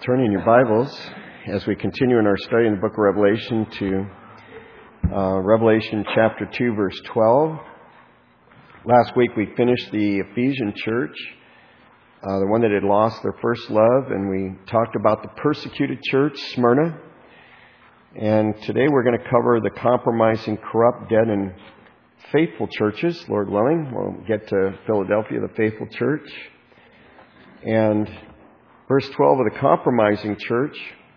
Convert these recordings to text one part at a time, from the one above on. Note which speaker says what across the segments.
Speaker 1: Turn in your Bibles as we continue in our study in the book of Revelation to Revelation chapter 2, verse 12. Last week we finished the Ephesian church, the one that had lost their first love, and we talked about the persecuted church, Smyrna. And today we're going to cover the compromising, corrupt, dead, and faithful churches, Lord willing. We'll get to Philadelphia, the faithful church. And verse 12 of the compromising church,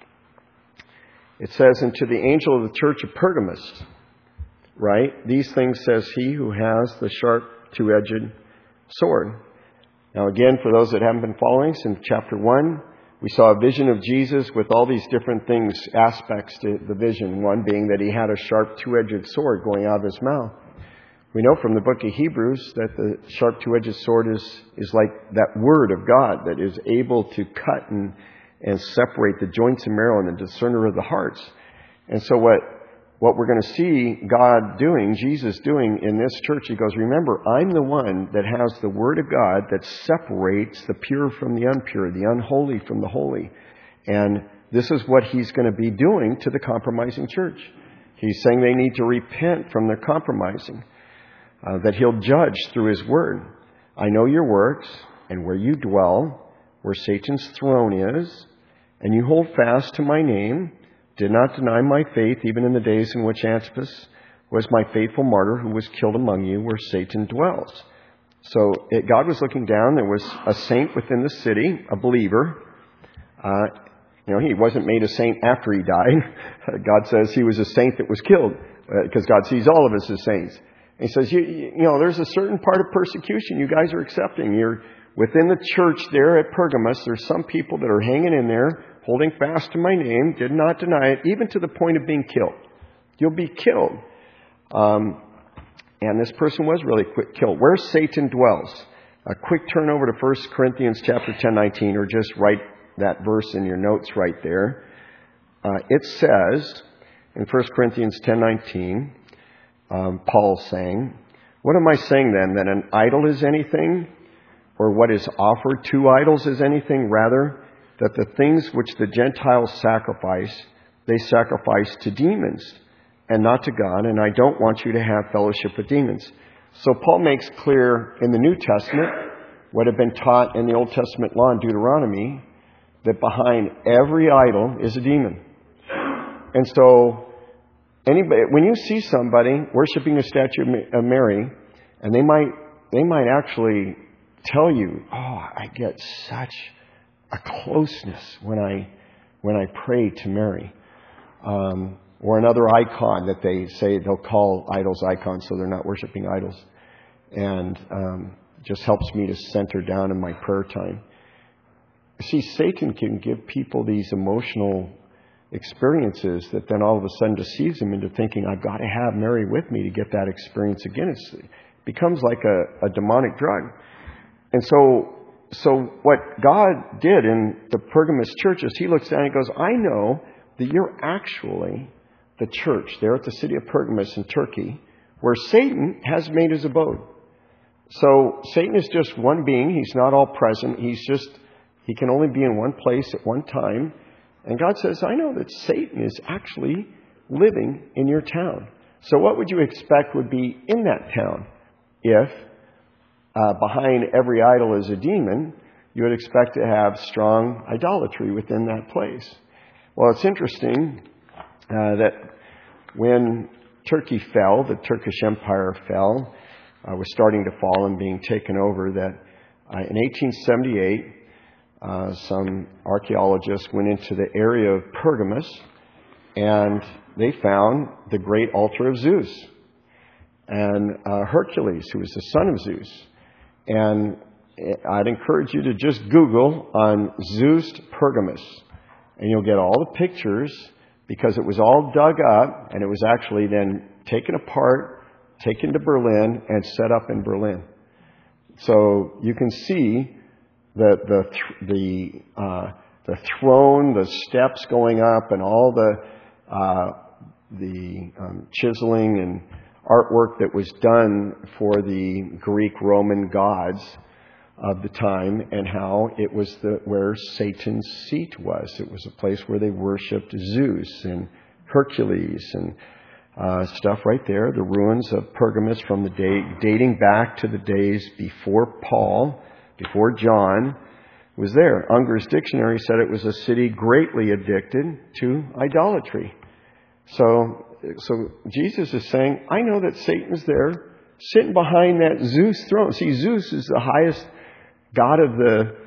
Speaker 1: it says, "And to the angel of the church of Pergamos, right? These things says he who has the sharp two-edged sword." Now again, for those that haven't been following, since chapter 1, we saw a vision of Jesus with all these different things, aspects to the vision. One being that he had a sharp two-edged sword going out of his mouth. We know from the book of Hebrews that the sharp two-edged sword is like that word of God that is able to cut and separate the joints and marrow and the discerner of the hearts. And so what we're going to see God doing, Jesus doing in this church, he goes, remember, I'm the one that has the word of God that separates the pure from the impure, the unholy from the holy. And this is what he's going to be doing to the compromising church. He's saying they need to repent from their compromising. That he'll judge through his word. I know your works and where you dwell, where Satan's throne is, and you hold fast to my name, did not deny my faith even in the days in which Antipas was my faithful martyr who was killed among you, where Satan dwells. So God was looking down. There was a saint within the city, a believer. He wasn't made a saint after he died. God says he was a saint that was killed because God sees all of us as saints. He says, there's a certain part of persecution you guys are accepting. You're within the church there at Pergamos. There's some people that are hanging in there, holding fast to my name, did not deny it, even to the point of being killed. You'll be killed. And this person was really killed. Where Satan dwells. A quick turn over to 1 Corinthians chapter 10:19, or just write that verse in your notes right there. It says in 1 Corinthians 10:19, Paul saying, "What am I saying then? That an idol is anything? Or what is offered to idols is anything? Rather, that the things which the Gentiles sacrifice, they sacrifice to demons and not to God. And I don't want you to have fellowship with demons." So Paul makes clear in the New Testament what had been taught in the Old Testament law in Deuteronomy, that behind every idol is a demon. And so when you see somebody worshiping a statue of Mary, and they might actually tell you, I get such a closeness when I pray to Mary. Or another icon that they say they'll call idols icons so they're not worshiping idols. And just helps me to center down in my prayer time. See, Satan can give people these emotional experiences that then all of a sudden deceives them into thinking, I've got to have Mary with me to get that experience again. It becomes like a demonic drug. And so what God did in the Pergamos church is he looks down and he goes, I know that you're actually the church there at the city of Pergamos in Turkey, where Satan has made his abode. So Satan is just one being. He's not all present. He can only be in one place at one time. And God says, I know that Satan is actually living in your town. So what would you expect would be in that town? If behind every idol is a demon, you would expect to have strong idolatry within that place. Well, it's interesting that when Turkey fell, the Turkish Empire fell, was starting to fall and being taken over, that in 1878, some archaeologists went into the area of Pergamos and they found the great altar of Zeus and Hercules, who was the son of Zeus. And I'd encourage you to just Google on Zeus Pergamos and you'll get all the pictures, because it was all dug up and it was actually then taken apart, taken to Berlin and set up in Berlin. So you can see the throne, the steps going up, and all the chiseling and artwork that was done for the Greek Roman gods of the time, and how it was where Satan's seat was. It was a place where they worshipped Zeus and Hercules and stuff right there. The ruins of Pergamus from the dating back to the days before Paul, before John, was there. Unger's dictionary said it was a city greatly addicted to idolatry. So Jesus is saying, I know that Satan's there, sitting behind that Zeus throne. See, Zeus is the highest god of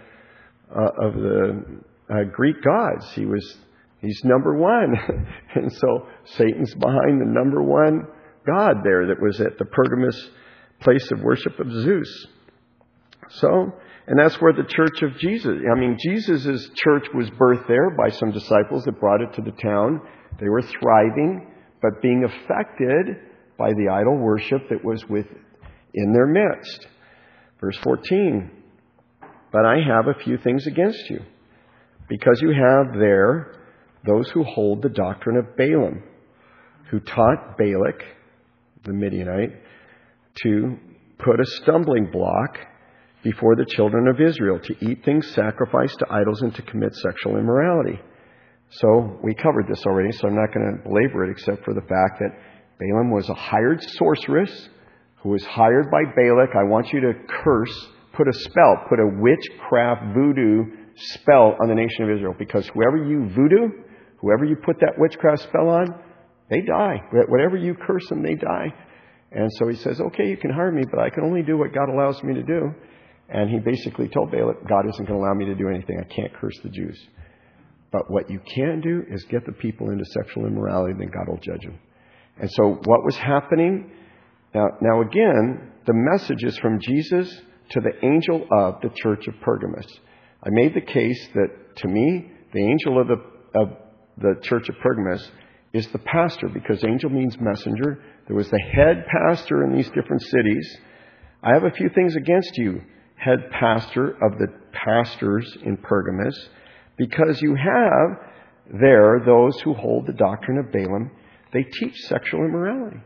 Speaker 1: the Greek gods. He's number one. And so Satan's behind the number one god there that was at the Pergamus place of worship of Zeus. And that's where the church of Jesus, Jesus' church was birthed there by some disciples that brought it to the town. They were thriving, but being affected by the idol worship that was in their midst. Verse 14, but I have a few things against you, because you have there those who hold the doctrine of Balaam, who taught Balak, the Midianite, to put a stumbling block before the children of Israel, to eat things sacrificed to idols and to commit sexual immorality. So we covered this already, so I'm not going to belabor it except for the fact that Balaam was a hired sorceress who was hired by Balak. I want you to put a witchcraft voodoo spell on the nation of Israel, because whoever you put that witchcraft spell on, they die. Whatever you curse them, they die. And so he says, okay, you can hire me, but I can only do what God allows me to do. And he basically told Balak, God isn't going to allow me to do anything. I can't curse the Jews. But what you can do is get the people into sexual immorality, then God will judge them. And so what was happening? Now again, the message is from Jesus to the angel of the church of Pergamus. I made the case that, to me, the angel of the church of Pergamus is the pastor, because angel means messenger. There was the head pastor in these different cities. I have a few things against you, head pastor of the pastors in Pergamus, because you have there those who hold the doctrine of Balaam. They teach sexual immorality.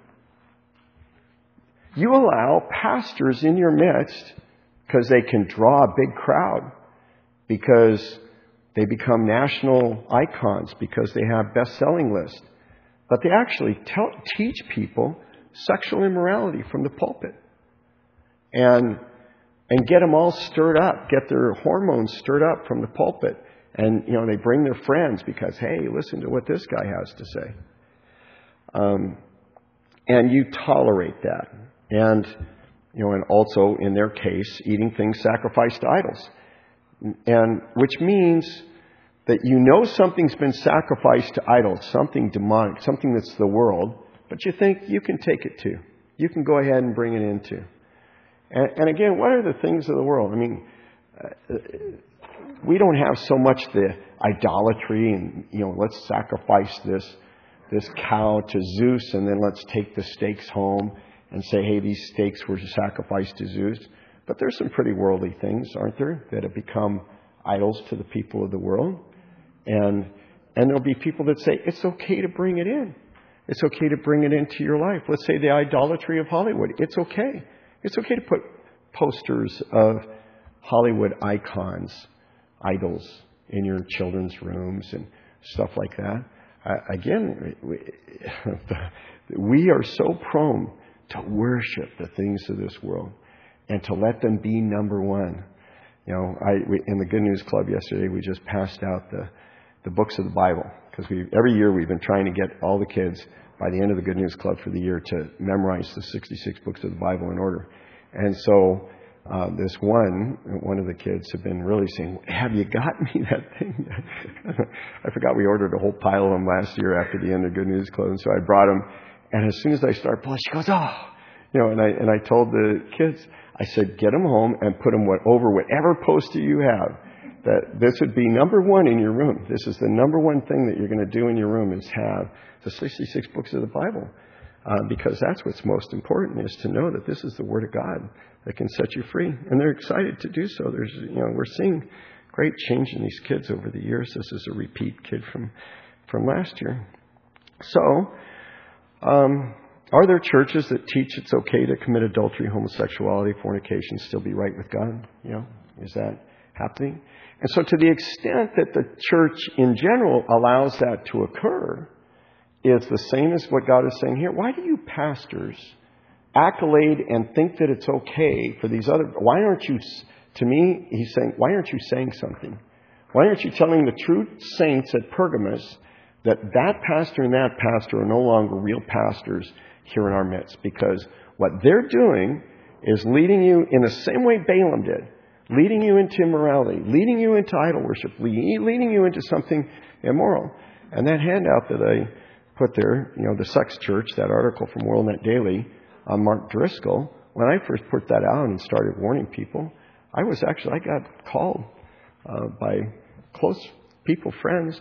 Speaker 1: You allow pastors in your midst because they can draw a big crowd, because they become national icons, because they have best-selling lists. But they actually teach people sexual immorality from the pulpit. And get them all stirred up, get their hormones stirred up from the pulpit. And, they bring their friends because, hey, listen to what this guy has to say. And you tolerate that. And also, in their case, eating things sacrificed to idols. And which means that something's been sacrificed to idols, something demonic, something that's the world, but you think you can take it too. You can go ahead and bring it in too. And again, what are the things of the world? We don't have so much the idolatry and, let's sacrifice this cow to Zeus, and then let's take the steaks home and say, hey, these steaks were sacrificed to Zeus. But there's some pretty worldly things, aren't there, that have become idols to the people of the world. And there'll be people that say, it's okay to bring it in. It's okay to bring it into your life. Let's say the idolatry of Hollywood. It's okay. It's okay to put posters of Hollywood icons, idols, in your children's rooms and stuff like that. Again, we are so prone to worship the things of this world and to let them be number one. In the Good News Club yesterday, we just passed out the books of the Bible, because every year we've been trying to get all the kids by the end of the Good News Club for the year to memorize the 66 books of the Bible in order. And so this one of the kids had been really saying, have you got me that thing? I forgot we ordered a whole pile of them last year after the end of Good News Club. And so I brought them. And as soon as I started pulling, she goes, oh. And I told the kids, I said, get them home and put them over whatever poster you have. That this would be number one in your room. This is the number one thing that you're going to do in your room, is have the 66 books of the Bible. Because that's what's most important, is to know that this is the Word of God that can set you free. And they're excited to do so. We're seeing great change in these kids over the years. This is a repeat kid from last year. So, Are there churches that teach it's okay to commit adultery, homosexuality, fornication, still be right with God? Is that happening? And so to the extent that the church in general allows that to occur, is the same as what God is saying here. Why do you pastors accolade and think that it's okay for these other... Why aren't you... To me, he's saying, why aren't you saying something? Why aren't you telling the true saints at Pergamos that pastor and that pastor are no longer real pastors here in our midst? Because what they're doing is leading you in the same way Balaam did. Leading you into immorality. Leading you into idol worship. Leading you into something immoral. And that handout that I put there, the sex church, that article from WorldNet Daily on Mark Driscoll, when I first put that out and started warning people, I got called by close people, friends.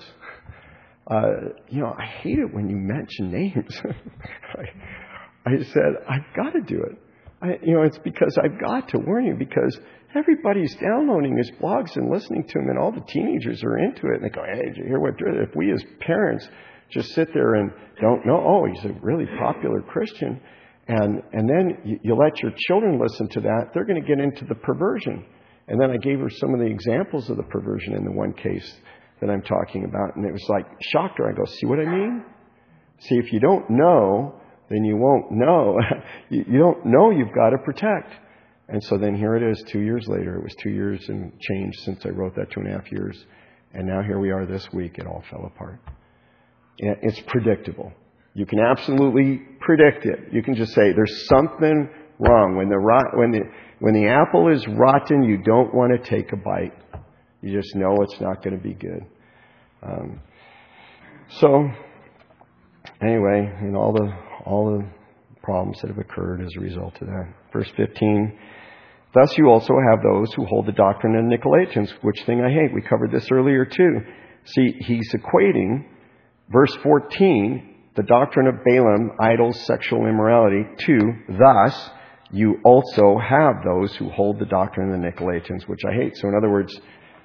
Speaker 1: I hate it when you mention names. I said, I've got to do it. It's because I've got to warn you, because everybody's downloading his blogs and listening to him, and all the teenagers are into it. And they go, hey, did you hear what Driscoll? If we as parents just sit there and don't know, oh, he's a really popular Christian, and then you let your children listen to that, they're going to get into the perversion. And then I gave her some of the examples of the perversion in the one case that I'm talking about, and it was like, shocked her. I go, see what I mean? See, if you don't know, then you won't know. You don't know, you've got to protect. And so then here it is 2 years later. It was 2 years and change since I wrote that, 2.5 years. And now here we are this week. It all fell apart. It's predictable. You can absolutely predict it. You can just say there's something wrong. When the apple is rotten, you don't want to take a bite. You just know it's not going to be good. So anyway, and all the problems that have occurred as a result of that. Verse 15. Thus you also have those who hold the doctrine of Nicolaitans, which thing I hate. We covered this earlier too. See, he's equating verse 14, the doctrine of Balaam, idols, sexual immorality, to thus you also have those who hold the doctrine of the Nicolaitans, which I hate. So in other words,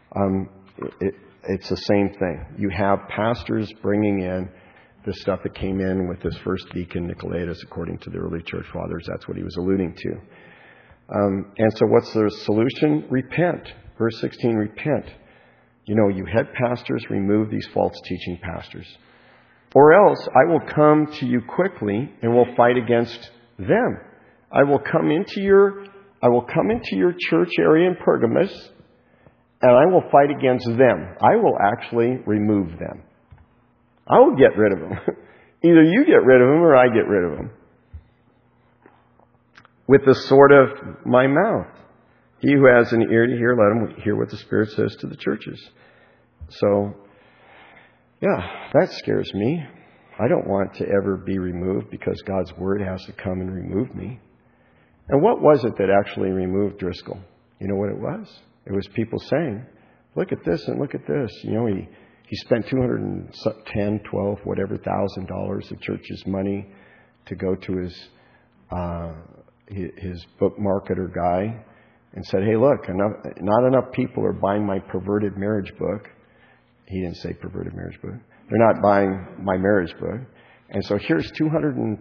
Speaker 1: it's the same thing. You have pastors bringing in the stuff that came in with this first deacon, Nicolatus, according to the early church fathers. That's what he was alluding to. And so what's the solution? Repent. Verse 16, repent. You head pastors, remove these false teaching pastors. Or else I will come to you quickly and will fight against them. I will come into your church area in Pergamos, and I will fight against them. I will actually remove them. I will get rid of them. Either you get rid of them or I get rid of them. With the sword of my mouth. He who has an ear to hear, let him hear what the Spirit says to the churches. So, yeah, that scares me. I don't want to ever be removed because God's Word has to come and remove me. And what was it that actually removed Driscoll? You know what it was? It was people saying, look at this and look at this. He spent $210, $12, whatever $1,000 of church's money to go to his book marketer guy and said, hey, look, not enough people are buying my perverted marriage book. He didn't say perverted marriage book. They're not buying my marriage book. And so here's $210,000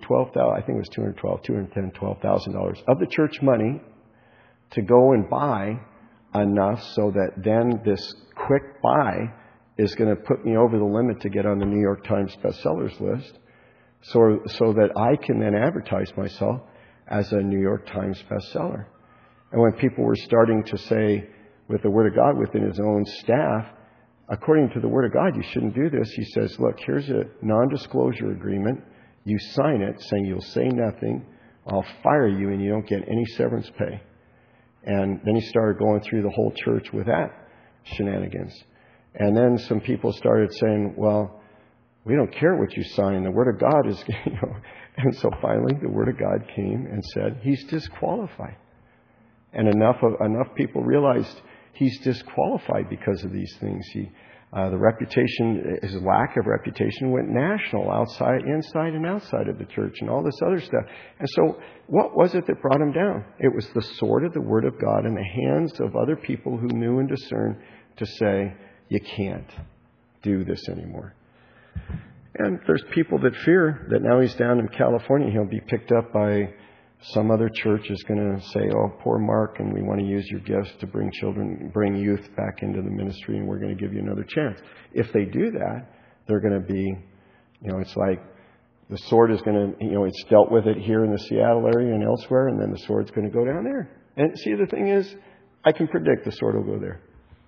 Speaker 1: of the church money to go and buy enough so that then this quick buy is going to put me over the limit to get on the New York Times bestsellers list so that I can then advertise myself as a New York Times bestseller. And when people were starting to say with the Word of God within his own staff, according to the Word of God, you shouldn't do this. He says, look, here's a non-disclosure agreement. You sign it saying you'll say nothing. I'll fire you and you don't get any severance pay. And then he started going through the whole church with that shenanigans. And then some people started saying, well, we don't care what you sign. The Word of God is, And so finally the Word of God came and said, he's disqualified. And enough people realized he's disqualified because of these things. The reputation, his lack of reputation went national, inside and outside of the church and all this other stuff. And so what was it that brought him down? It was the sword of the Word of God in the hands of other people who knew and discerned to say, you can't do this anymore. And there's people that fear that now he's down in California, he'll be picked up by some other church is going to say, oh, poor Mark, and we want to use your gifts to bring youth back into the ministry, and we're going to give you another chance. If they do that, they're going to be, it's like the sword is going to, it's dealt with it here in the Seattle area and elsewhere, and then the sword's going to go down there. And see, the thing is, I can predict the sword will go there.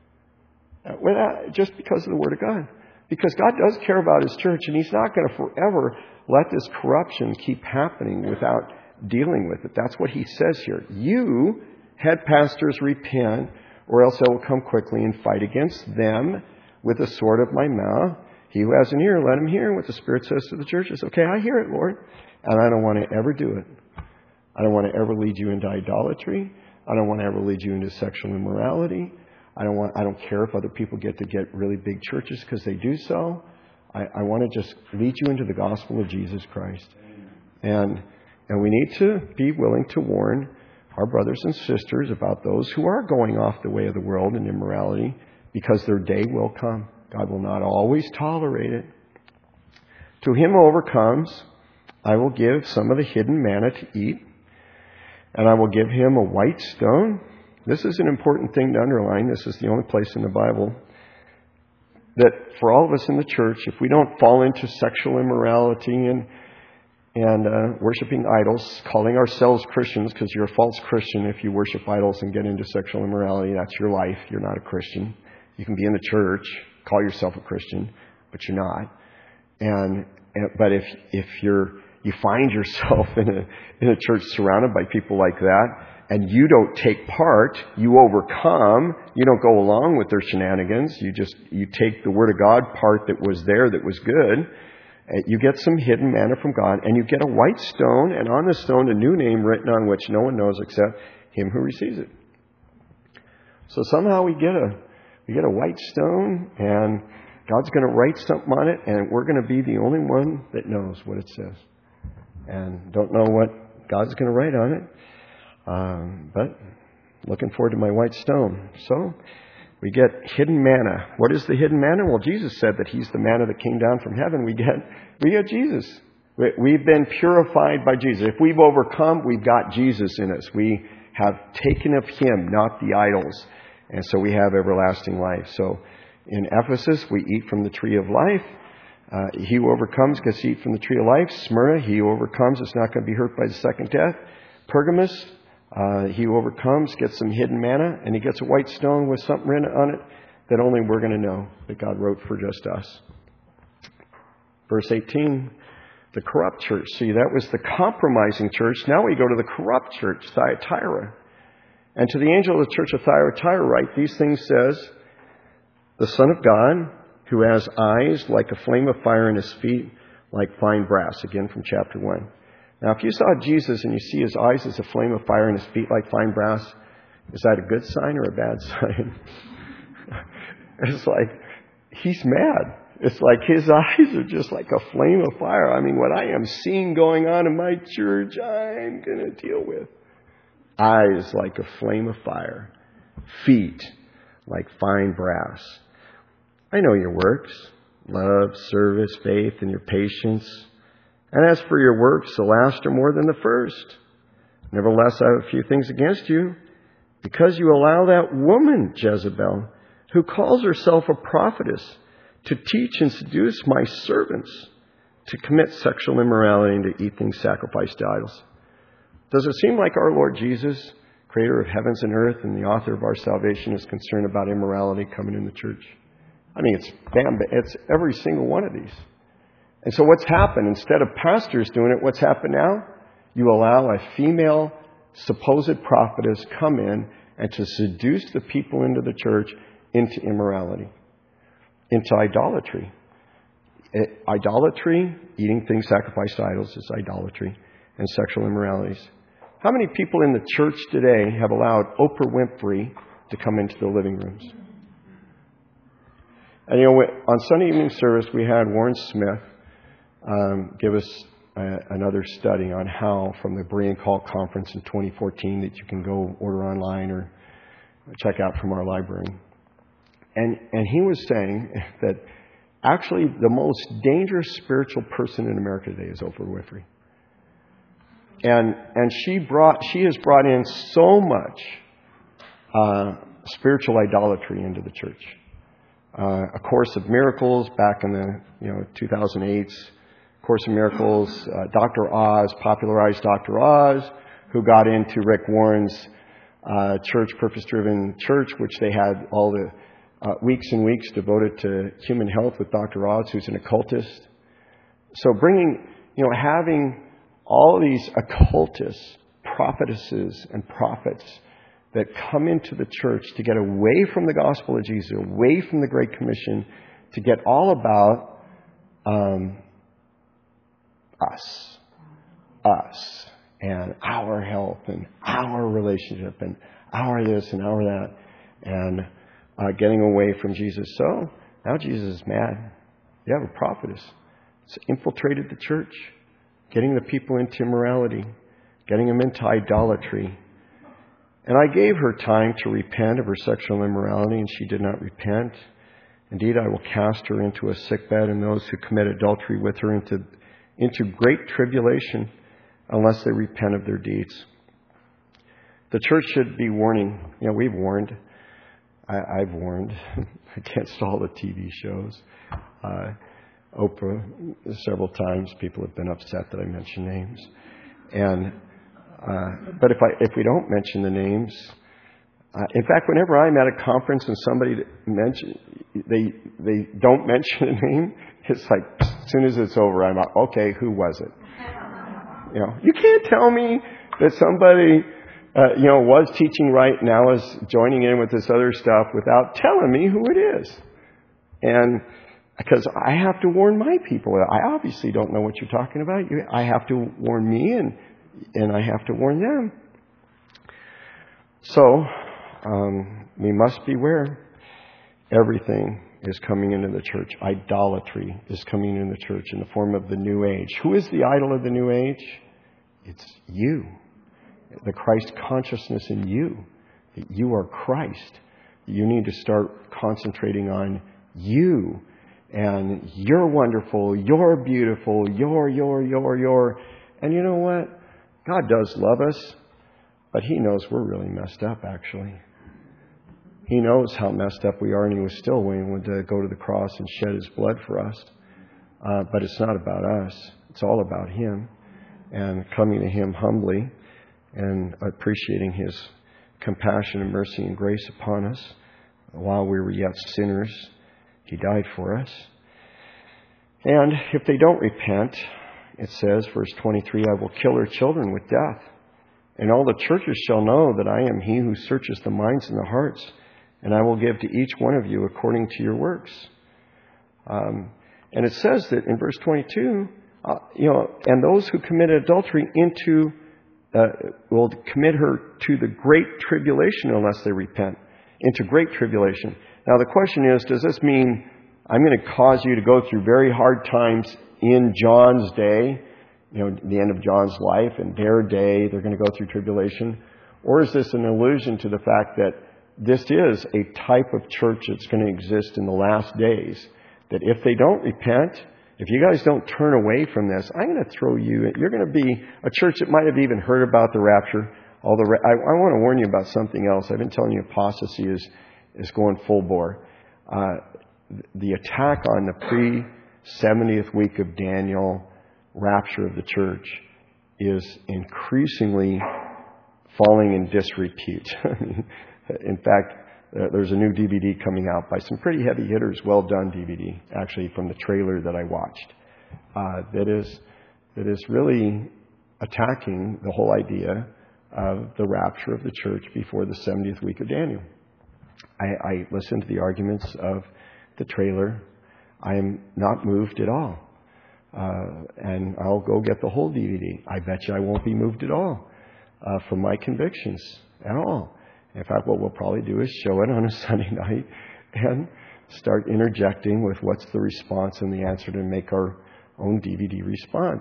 Speaker 1: Just because of the Word of God. Because God does care about His church, and He's not going to forever let this corruption keep happening without dealing with it. That's what He says here. You, head pastors, repent, or else I will come quickly and fight against them with the sword of my mouth. He who has an ear, let him hear what the Spirit says to the churches. Okay, I hear it, Lord. And I don't want to ever do it. I don't want to ever lead you into idolatry. I don't want to ever lead you into sexual immorality. I don't care if other people get really big churches because they do so. I want to just lead you into the gospel of Jesus Christ. And we need to be willing to warn our brothers and sisters about those who are going off the way of the world in immorality, because their day will come. God will not always tolerate it. To him who overcomes, I will give some of the hidden manna to eat, and I will give him a white stone. This is an important thing to underline. This is the only place in the Bible that for all of us in the church, if we don't fall into sexual immorality and worshiping idols, calling ourselves Christians, because you're a false Christian if you worship idols and get into sexual immorality. That's your life. You're not a Christian. You can be in the church, call yourself a Christian, but you're not. But if you find yourself in a church surrounded by people like that, and you don't take part, you overcome, you don't go along with their shenanigans, you take the Word of God part that was there that was good. You get some hidden manna from God, and you get a white stone, and on the stone a new name written on which no one knows except him who receives it. So somehow we get a white stone, and God's going to write something on it, and we're going to be the only one that knows what it says. And don't know what God's going to write on it, but looking forward to my white stone. So we get hidden manna. What is the hidden manna? Well, Jesus said that He's the manna that came down from heaven. We get Jesus. We've been purified by Jesus. If we've overcome, we've got Jesus in us. We have taken of Him, not the idols. And so we have everlasting life. So in Ephesus, we eat from the tree of life. He who overcomes gets to eat from the tree of life. Smyrna, he who overcomes is not going to be hurt by the second death. Pergamos, he who overcomes gets some hidden manna, and he gets a white stone with something written on it that only we're going to know, that God wrote for just us. Verse 18, the corrupt church. See, that was the compromising church. Now we go to the corrupt church, Thyatira. And to the angel of the church of Thyatira write, these things says, the Son of God, who has eyes like a flame of fire and his feet like fine brass. Again from chapter 1. Now, if you saw Jesus and you see His eyes as a flame of fire and His feet like fine brass, is that a good sign or a bad sign? It's like, He's mad. It's like His eyes are just like a flame of fire. I mean, what I am seeing going on in my church, I'm going to deal with. Eyes like a flame of fire. Feet like fine brass. I know your works, love, service, faith, and your patience. And as for your works, the last are more than the first. Nevertheless, I have a few things against you, because you allow that woman, Jezebel, who calls herself a prophetess, to teach and seduce my servants to commit sexual immorality and to eat things sacrificed to idols. Does it seem like our Lord Jesus, creator of heavens and earth and the author of our salvation, is concerned about immorality coming in the church? I mean, it's every single one of these. And so what's happened? Instead of pastors doing it, what's happened now? You allow a female supposed prophetess come in and to seduce the people into the church into immorality, into idolatry. Idolatry, eating things sacrificed to idols, is idolatry, and sexual immoralities. How many people in the church today have allowed Oprah Winfrey to come into the living rooms? And on Sunday evening service, we had Warren Smith give us another study on how, from the Berean Call Conference in 2014, that you can go order online or check out from our library. And he was saying that Actually, the most dangerous spiritual person in America today is Oprah Winfrey. And she has brought in so much spiritual idolatry into the church. A Course of Miracles back in the 2008's Course of Miracles. Dr. Oz popularized Dr. Oz, who got into Rick Warren's church, Purpose-Driven Church, which they had all the weeks and weeks devoted to human health with Dr. Oz, who's an occultist. So having all these occultists, prophetesses, and prophets that come into the church to get away from the gospel of Jesus, away from the Great Commission, to get all about us, and our health, and our relationship, and our this, and our that, and getting away from Jesus. So, now Jesus is mad. You have a prophetess. It's infiltrated the church, getting the people into immorality, getting them into idolatry. And I gave her time to repent of her sexual immorality, and she did not repent. Indeed, I will cast her into a sickbed, and those who commit adultery with her into great tribulation, unless they repent of their deeds. The church should be warning. We've warned. I've warned against all the TV shows. Oprah, several times, people have been upset that I mention names. But if we don't mention the names, in fact, whenever I'm at a conference and somebody they don't mention a name, it's like as soon as it's over, I'm like, okay, who was it? You can't tell me that somebody was teaching right now is joining in with this other stuff without telling me who it is. And because I have to warn my people. I obviously don't know what you're talking about. I have to warn me and I have to warn them. So, we must beware. Everything is coming into the church. Idolatry is coming into the church in the form of the New Age. Who is the idol of the New Age? It's you. The Christ consciousness in you. That you are Christ. You need to start concentrating on you. And you're wonderful. You're beautiful. You're. And you know what? God does love us. But He knows we're really messed up, actually. He knows how messed up we are, and He was still willing to go to the cross and shed His blood for us. But it's not about us. It's all about Him. And coming to Him humbly and appreciating His compassion and mercy and grace upon us. While we were yet sinners, He died for us. And if they don't repent, it says, verse 23, I will kill their children with death. And all the churches shall know that I am He who searches the minds and the hearts, and I will give to each one of you according to your works. And it says that in verse 22, and those who commit adultery will commit her to the great tribulation unless they repent. Into great tribulation. Now the question is, does this mean I'm going to cause you to go through very hard times in John's day, the end of John's life, and their day, they're going to go through tribulation? Or is this an allusion to the fact that this is a type of church that's going to exist in the last days? That if they don't repent, if you guys don't turn away from this, I'm going to throw you, you're going to be a church that might have even heard about the rapture. I want to warn you about something else. I've been telling you apostasy is going full bore. The attack on the pre-70th week of Daniel rapture of the church is increasingly falling in disrepute. In fact, there's a new DVD coming out by some pretty heavy hitters, well done DVD, actually from the trailer that I watched, that is really attacking the whole idea of the rapture of the church before the 70th week of Daniel. I listened to the arguments of the trailer. I am not moved at all. And I'll go get the whole DVD. I bet you I won't be moved at all from my convictions at all. In fact, what we'll probably do is show it on a Sunday night and start interjecting with what's the response and the answer to make our own DVD response.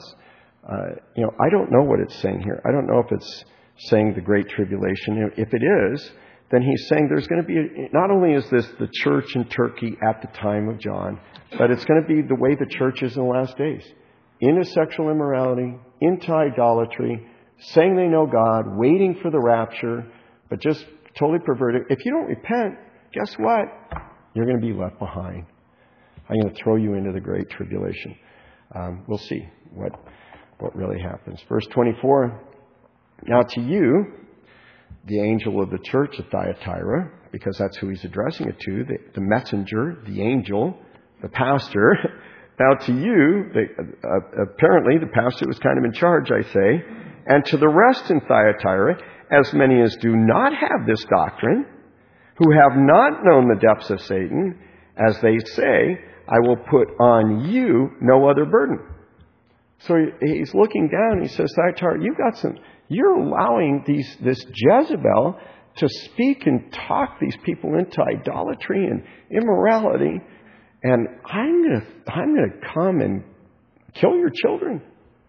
Speaker 1: I don't know what it's saying here. I don't know if it's saying the Great Tribulation. If it is, then he's saying there's going to be, not only is this the church in Turkey at the time of John, but it's going to be the way the church is in the last days. Into sexual immorality, into idolatry, saying they know God, waiting for the rapture, but just totally perverted. If you don't repent, guess what? You're going to be left behind. I'm going to throw you into the great tribulation. We'll see what really happens. Verse 24, now to you, the angel of the church of Thyatira, because that's who he's addressing it to, the messenger, the angel, the pastor. Now to you, apparently the pastor was kind of in charge, I say, and to the rest in Thyatira, as many as do not have this doctrine, who have not known the depths of Satan, as they say, I will put on you no other burden. So he's looking down and he says, Thyatira, you're allowing this Jezebel to speak and talk these people into idolatry and immorality, and I'm going to come and kill your children.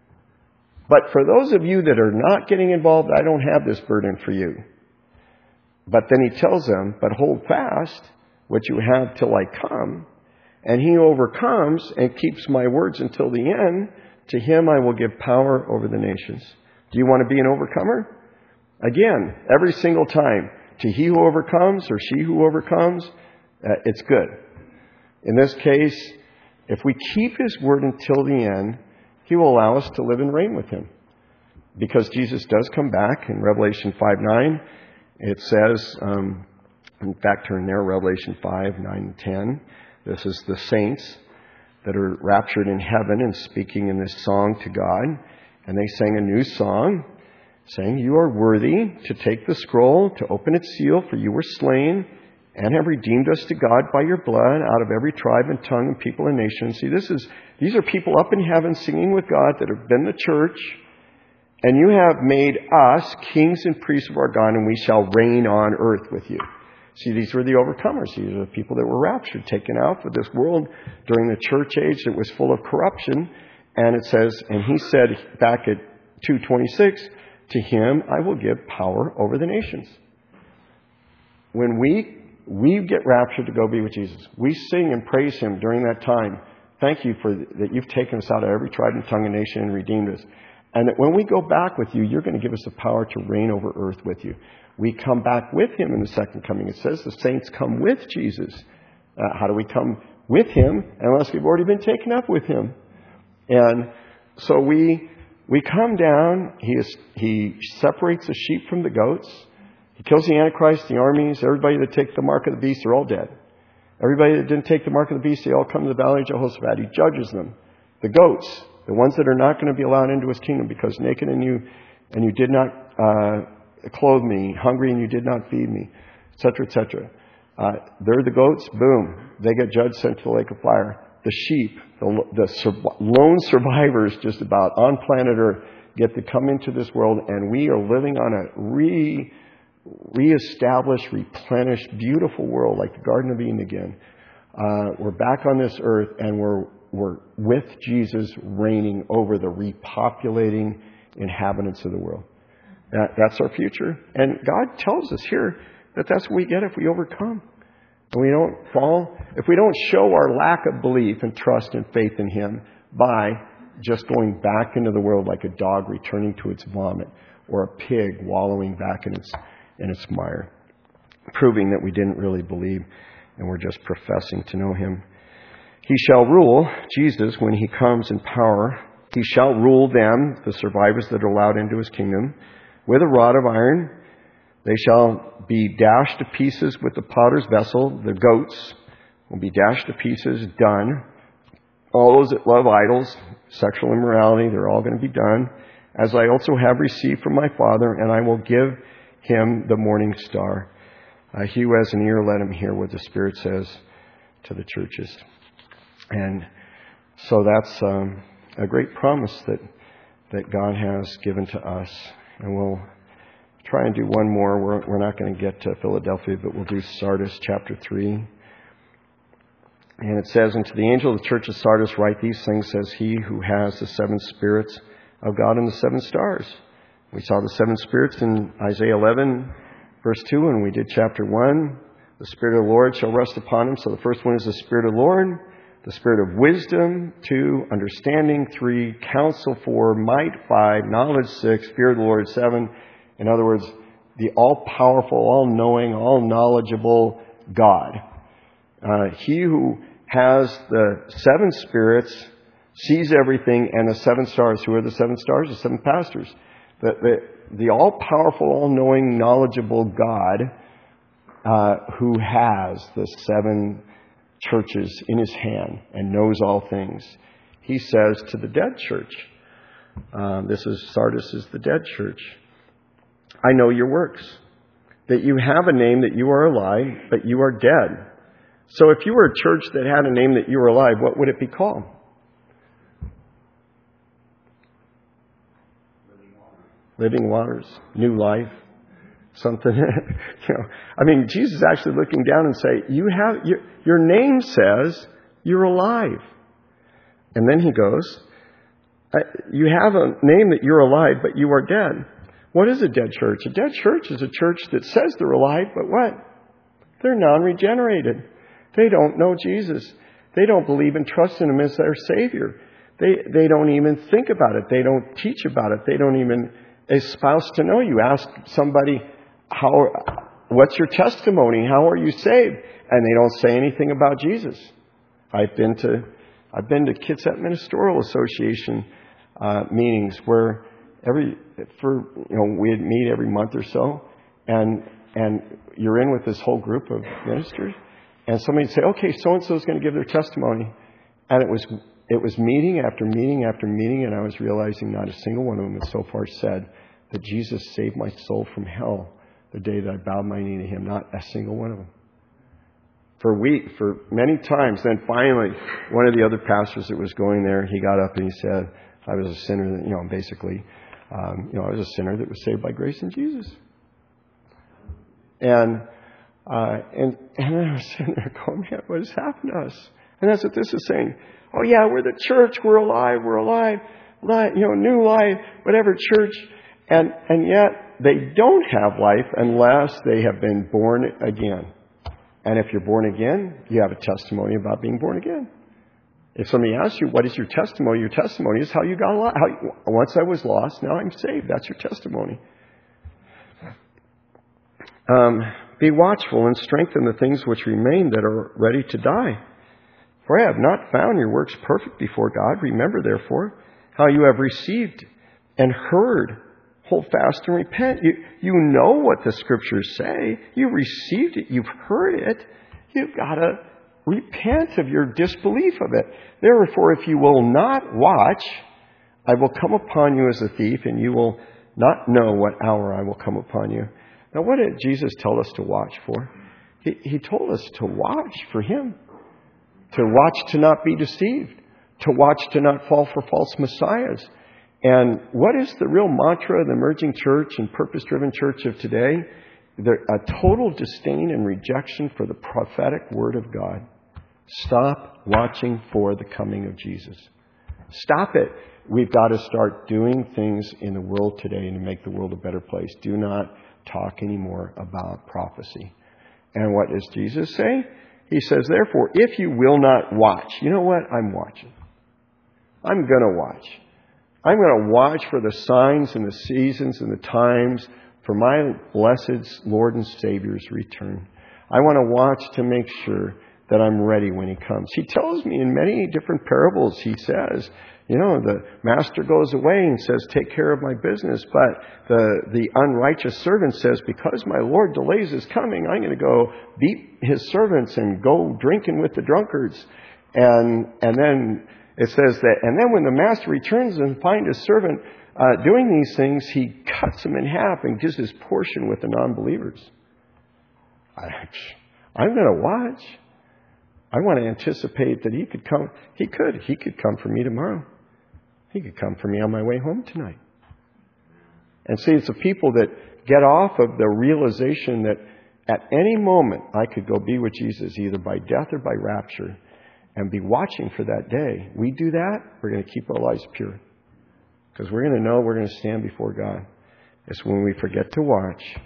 Speaker 1: But for those of you that are not getting involved, I don't have this burden for you. But then he tells them, but hold fast what you have till I come. And he overcomes and keeps my words until the end. To him I will give power over the nations. Do you want to be an overcomer? Again, every single time. To he who overcomes or she who overcomes, it's good. In this case, if we keep his word until the end, he will allow us to live and reign with him. Because Jesus does come back in Revelation 5:9. It says, in fact, turn there, Revelation 5:9 and 10. This is the saints that are raptured in heaven and speaking in this song to God. And they sang a new song, saying, you are worthy to take the scroll, to open its seal, for you were slain and have redeemed us to God by your blood out of every tribe and tongue and people and nation. See, these are people up in heaven singing with God that have been the church. And you have made us kings and priests of our God, and we shall reign on earth with you. See, these were the overcomers. These are the people that were raptured, taken out of this world during the church age that was full of corruption. And it says, and he said back at 2:26, to him I will give power over the nations. When we get raptured to go be with Jesus, we sing and praise him during that time. Thank you for that you've taken us out of every tribe and tongue and nation and redeemed us. And that when we go back with you, you're going to give us the power to reign over earth with you. We come back with him in the second coming. It says the saints come with Jesus. How do we come with him unless we've already been taken up with him? And so we come down. He separates the sheep from the goats. He kills the Antichrist, the armies, everybody that takes the mark of the beast, they're all dead. Everybody that didn't take the mark of the beast, they all come to the valley of Jehoshaphat. He judges them. The goats, the ones that are not going to be allowed into his kingdom because naked and you did not clothe me, hungry and you did not feed me, etc., etc. They're the goats, boom. They get judged, sent to the lake of fire. The sheep, the lone survivors just about on planet Earth get to come into this world, and we are living on a reestablished, replenished, beautiful world like the Garden of Eden again. We're back on this earth, and we're with Jesus reigning over the repopulating inhabitants of the world. That's our future. And God tells us here that that's what we get if we overcome. And we don't fall. If we don't show our lack of belief and trust and faith in him by just going back into the world like a dog returning to its vomit or a pig wallowing back in its mire, proving that we didn't really believe and we're just professing to know him. He shall rule, Jesus, when he comes in power, he shall rule them, the survivors that are allowed into his kingdom, with a rod of iron. They shall be dashed to pieces with the potter's vessel. The goats will be dashed to pieces, done. All those that love idols, sexual immorality, they're all going to be done. As I also have received from my Father, and I will give him the morning star. He who has an ear, let him hear what the Spirit says to the churches. And so that's a great promise that God has given to us. And we'll try and do one more. We're not going to get to Philadelphia, but we'll do Sardis chapter 3. And it says, and to the angel of the church of Sardis write these things, says he who has the seven spirits of God and the seven stars. We saw the seven spirits in Isaiah 11. Verse 2, when we did chapter 1, the Spirit of the Lord shall rest upon him. So the first one is the Spirit of the Lord, the Spirit of wisdom, 2, understanding, 3, counsel, 4, might, 5, knowledge, 6, fear of the Lord, 7. In other words, the all-powerful, all-knowing, all-knowledgeable God. He who has the 7 spirits, sees everything, and the 7 stars. Who are the 7 stars? The 7 pastors. The all-powerful, all-knowing, knowledgeable God who has the 7 churches in his hand and knows all things. He says to the dead church, Sardis is the dead church, I know your works, that you have a name that you are alive, but you are dead. So if you were a church that had a name that you were alive, what would it be called? Living waters, new life, something. Jesus is actually looking down and say, your name says you're alive. And then he goes, you have a name that you're alive, but you are dead. What is a dead church? A dead church is a church that says they're alive, but what? They're non-regenerated. They don't know Jesus. They don't believe and trust in him as their Savior. They don't even think about it. They don't teach about it. They don't even espouse to know you. Ask somebody, what's your testimony? How are you saved? And they don't say anything about Jesus. I've been to Kitsap Ministerial Association meetings where we'd meet every month or so, and you're in with this whole group of ministers, and somebody'd say, okay, so and so is going to give their testimony, and it was meeting after meeting after meeting, and I was realizing not a single one of them has so far said that Jesus saved my soul from hell the day that I bowed my knee to him. Not a single one of them. For many times, then finally, one of the other pastors that was going there, he got up and he said, I was a sinner, I was a sinner that was saved by grace in Jesus. And I was sitting there going, man, what has happened to us? And that's what this is saying. Oh yeah, we're the church, we're alive, new life, whatever church. And yet they don't have life unless they have been born again. And if you're born again, you have a testimony about being born again. If somebody asks you, what is your testimony? Your testimony is how you got alive. Once I was lost, now I'm saved. That's your testimony. Be watchful and strengthen the things which remain that are ready to die. For I have not found your works perfect before God. Remember, therefore, how you have received and heard. Hold fast and repent. You know what the Scriptures say. You received it. You've heard it. You've got to repent of your disbelief of it. Therefore, if you will not watch, I will come upon you as a thief, and you will not know what hour I will come upon you. Now, what did Jesus tell us to watch for? He told us to watch for Him. To watch to not be deceived. To watch to not fall for false messiahs. And what is the real mantra of the emerging church and purpose-driven church of today? A total disdain and rejection for the prophetic word of God. Stop watching for the coming of Jesus. Stop it. We've got to start doing things in the world today to make the world a better place. Do not talk anymore about prophecy. And what does Jesus say? He says, therefore, if you will not watch, you know what? I'm watching. I'm going to watch. I'm going to watch for the signs and the seasons and the times for my blessed Lord and Savior's return. I want to watch to make sure that I'm ready when He comes. He tells me in many different parables, He says, the master goes away and says, take care of my business. But the unrighteous servant says, because my Lord delays His coming, I'm going to go beat His servants and go drinking with the drunkards. And then it says that, and then when the master returns and finds his servant doing these things, he cuts him in half and gives his portion with the non-believers. I'm going to watch. I want to anticipate that He could come. He could come for me tomorrow. He could come for me on my way home tonight. And see, it's the people that get off of the realization that at any moment I could go be with Jesus, either by death or by rapture, and be watching for that day. We do that, we're going to keep our lives pure. Because we're going to know we're going to stand before God. It's when we forget to watch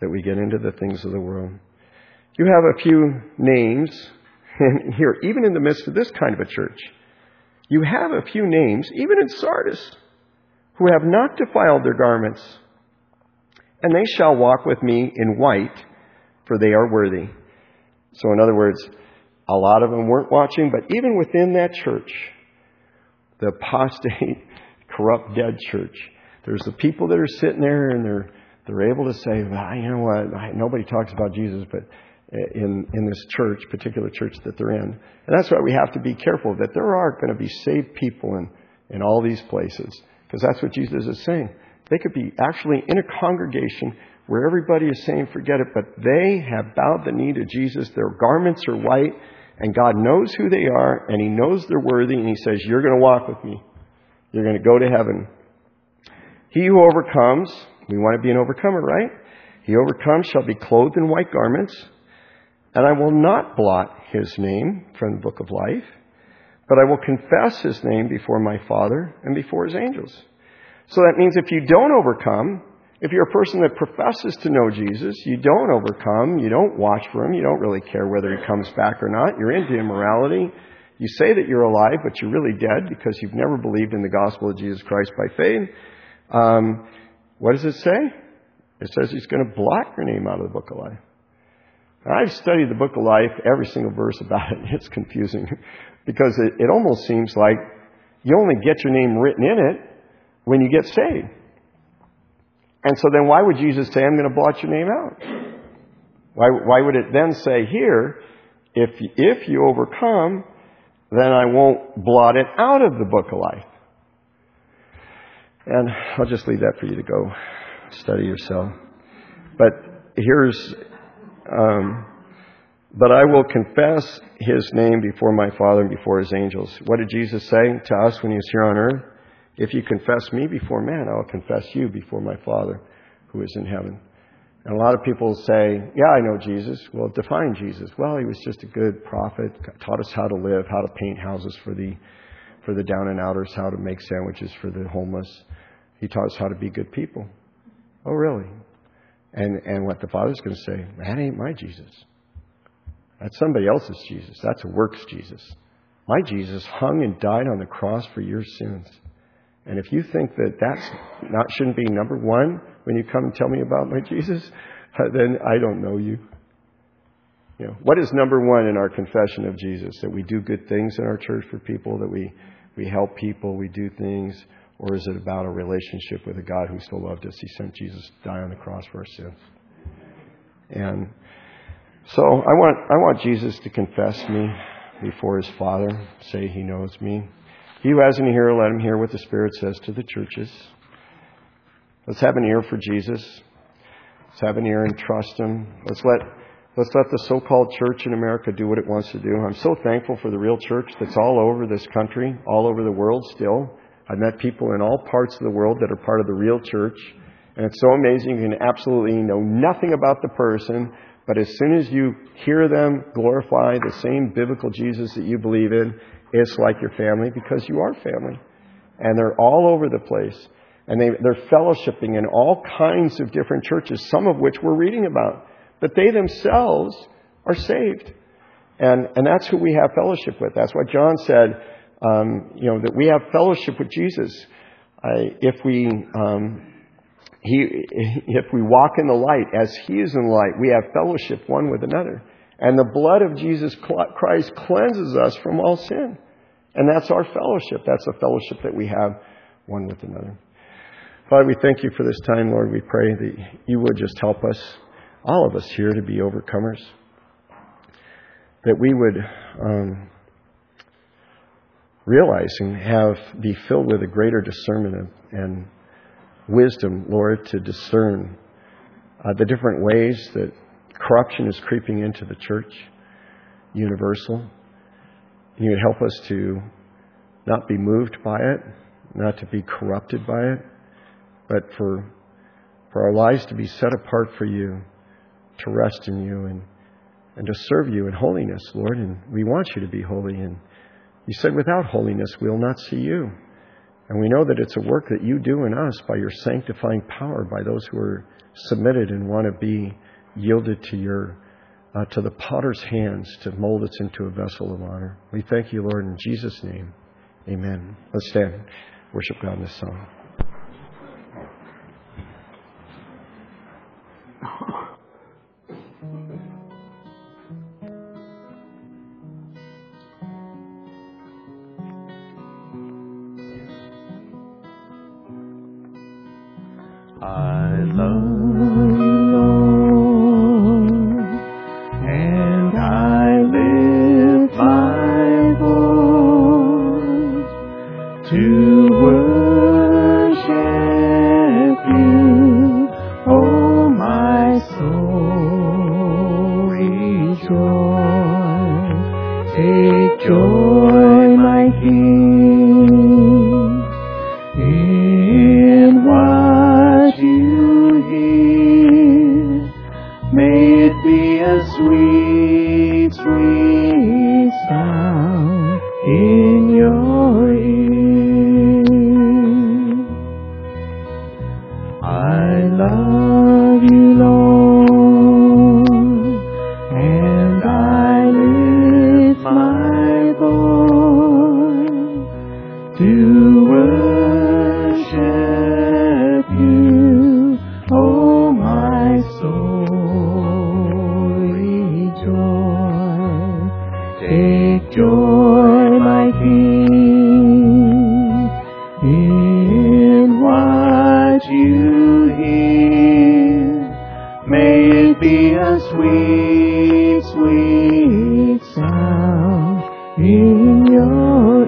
Speaker 1: that we get into the things of the world. You have a few names, and here, even in the midst of this kind of a church, you have a few names, even in Sardis, who have not defiled their garments, and they shall walk with me in white, for they are worthy. So in other words, a lot of them weren't watching, but even within that church, the apostate, corrupt, dead church, there's the people that are sitting there and they're able to say, well, you know what, nobody talks about Jesus, but in this church, particular church that they're in. And that's why we have to be careful that there are going to be saved people in all these places. Because that's what Jesus is saying. They could be actually in a congregation where everybody is saying, forget it, but they have bowed the knee to Jesus. Their garments are white, and God knows who they are, and He knows they're worthy, and He says, you're going to walk with me. You're going to go to heaven. He who overcomes, we want to be an overcomer, right? He overcomes shall be clothed in white garments, and I will not blot his name from the book of life, but I will confess his name before my Father and before His angels. So that means if you don't overcome, if you're a person that professes to know Jesus, you don't overcome, you don't watch for Him, you don't really care whether He comes back or not, you're into immorality, you say that you're alive, but you're really dead because you've never believed in the gospel of Jesus Christ by faith. What does it say? It says He's going to blot your name out of the book of life. I've studied the book of life, every single verse about it. It's confusing because it almost seems like you only get your name written in it when you get saved. And so then why would Jesus say, I'm going to blot your name out? Why would it then say here, if you overcome, then I won't blot it out of the book of life? And I'll just leave that for you to go study yourself. But here's... but I will confess His name before my Father and before His angels. What did Jesus say to us when He was here on earth? If you confess me before man, I will confess you before my Father who is in heaven. And a lot of people say, yeah, I know Jesus. Well, define Jesus. Well, He was just a good prophet, taught us how to live, how to paint houses for the down and outers, how to make sandwiches for the homeless. He taught us how to be good people. Oh, really? And what the Father's going to say, that ain't my Jesus. That's somebody else's Jesus. That's a works Jesus. My Jesus hung and died on the cross for your sins. And if you think that shouldn't be number one when you come and tell me about my Jesus, then I don't know you. You know, what is number one in our confession of Jesus? That we do good things in our church for people, that we help people, we do things. Or is it about a relationship with a God who so loved us? He sent Jesus to die on the cross for our sins. And so I want Jesus to confess me before His Father, say He knows me. He who has an ear, let him hear what the Spirit says to the churches. Let's have an ear for Jesus. Let's have an ear and trust Him. Let's let the so-called church in America do what it wants to do. I'm so thankful for the real church that's all over this country, all over the world still. I've met people in all parts of the world that are part of the real church. And it's so amazing. You can absolutely know nothing about the person, but as soon as you hear them glorify the same biblical Jesus that you believe in, it's like your family because you are family. And they're all over the place. And they're fellowshipping in all kinds of different churches, some of which we're reading about. But they themselves are saved. And that's who we have fellowship with. That's what John said. That we have fellowship with Jesus. If we walk in the light as He is in the light, we have fellowship one with another. And the blood of Jesus Christ cleanses us from all sin. And that's our fellowship. That's the fellowship that we have one with another. Father, we thank You for this time, Lord. We pray that You would just help us, all of us here, to be overcomers. That we would realize and be filled with a greater discernment and wisdom, Lord, to discern the different ways that corruption is creeping into the church, universal. You would help us to not be moved by it, not to be corrupted by it, but for our lives to be set apart for You, to rest in You and to serve You in holiness, Lord. And we want You to be holy. And You said without holiness we'll not see You. And we know that it's a work that You do in us by Your sanctifying power, by those who are submitted and want to be yielded to your to the potter's hands to mold us into a vessel of honor. We thank you, Lord, in Jesus' name. Amen. Let's stand. Worship God in this song.
Speaker 2: I love you, Lord, and I lift my voice to worship you. Oh, my soul, rejoice. Take joy, my King, in what you hear. May it be a sweet, sweet sound in your ear. I love you, Lord, and I lift my voice to worship you. Oh, my soul, rejoice. Take joy, my King, in what you hear. May it be a sweet, sweet sound in your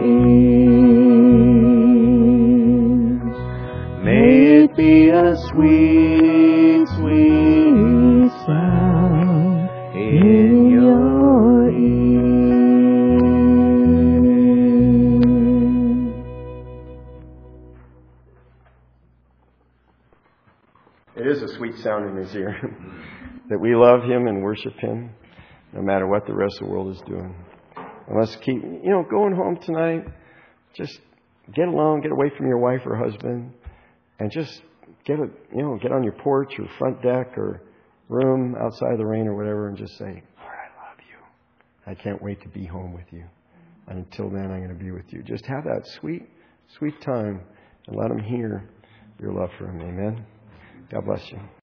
Speaker 2: ears. May it be a sweet, sweet sound in your ears.
Speaker 1: It is a sweet sound in his ear that we love him and worship him no matter what the rest of the world is doing. And let's keep, going home tonight. Just get alone, get away from your wife or husband, and just get on your porch or front deck or room outside of the rain or whatever and just say, Lord, I love you. I can't wait to be home with you. And until then, I'm going to be with you. Just have that sweet, sweet time and let him hear your love for him. Amen. God bless you.